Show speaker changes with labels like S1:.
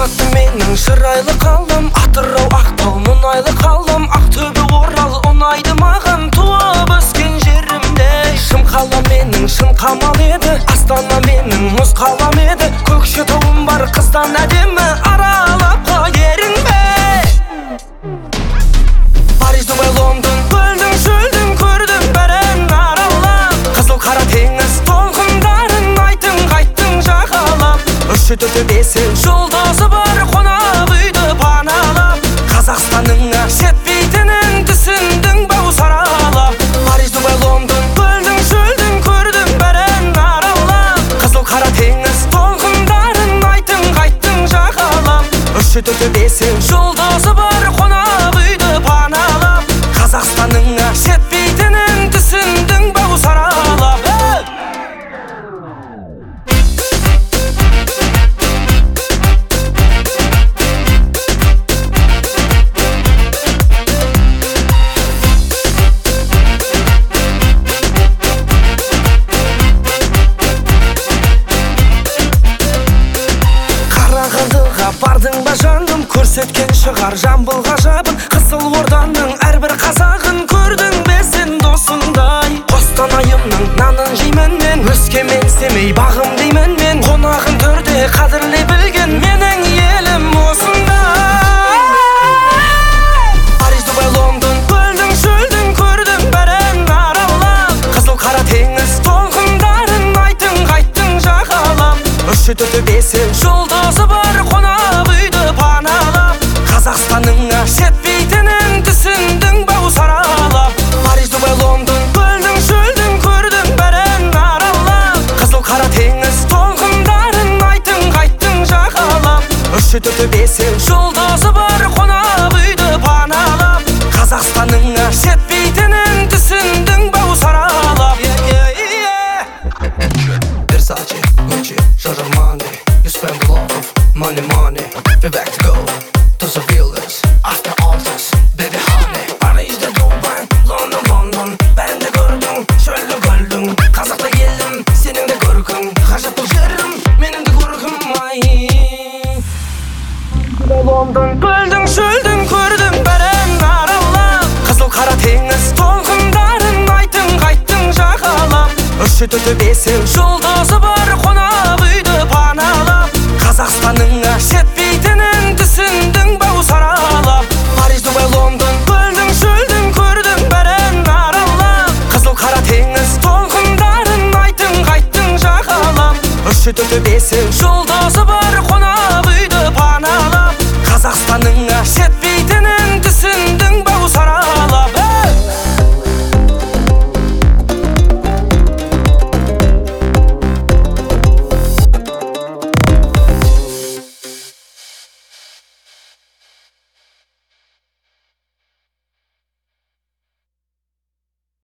S1: Алматы менің шырайлы қалдым, Атырау, Ақтау, мұнайлы қалдым, Ақтөбе, Орал ұнайды маған, туып өскен жерімде. Шымқала менің шын қамал еді, Астана менің мұз қалам еді, Көкшетауым бар қыздан әдемі, аралап қой ерінбе. Париж, Дубай, Лондон, көлдің шөлдің көрдім бәрін аралап, Қызыл қара теңіз толқындарын айттың қайттың жағалап. Үші төрті бесі жолдасы бар қонақ үйді паналап, Қазақстаныңа жетпейтінін түсіндің бау саралап. Париж, Дубай, Лондон, көлдің шөлдің көрдім бәрін аралап, Қызыл қара теңіз толқындарын айттың қайттың жағалап. Үші төрті бесі жолдасы бар қонақ үйді паналап, Қазақстаныңа жетпейтінін түсіндің бау саралап. Бардың ба жаным, көрсеткен шығар Жамбыл ғажабын, Қызылорданың әрбір қазағын көрдің бе сен досыңдай. Қостанайымның нанын жеймін мен, Өскемен, Семей бағым деймін мен, қонағын төрде қадірлей білген менің елім осындай. Париж, Дубай, Лондон, көлдің шөлдің көрдім бәрін аралап, Қызыл қара теңіз толқындарын айттың қайттың жағалап. Үші төрті бесі жолдасы бар қонақ үйді паналап, Қазақстаныңа жетпейтінін түсіндің бау саралап. Париж, Дубай, Лондон, көлдің шөлдің көрдім бәрін аралап, Қызыл қара теңіз толқындарын айттың қайттың жағалап. Үші төрті бесі жолдасы бар қонақ үйді паналап, Қазақстаныңа жетпейтінін түсіндің бау саралап.
S2: Versace, Gucci, Giorgio Armani. You spend a lot of money, we're back to go to the villas after all this, baby honey. Paris'de Dubai, London, London, ben de gördüm, şöyle gördüm. Kazakta geldim, senin de görkün, Ғажап бұл жерім, менің де көркім ай.
S1: Лондон, көлдің шөлдің көрдім бәрін аралап, Қызыл қара теңіз толқындарын айттың қайттың жағалап. Үші төрті бесі жолдасы бар қонақ үйді паналап, Қазақстаныңа жетпейтінін түсіндің бау саралап. Париж, Дубай, Лондон, көлдің шөлдің көрдім бәрін аралап, Қызыл қара теңіз толқындарын айттың қайттың жағалап. Үші төрті бесі жол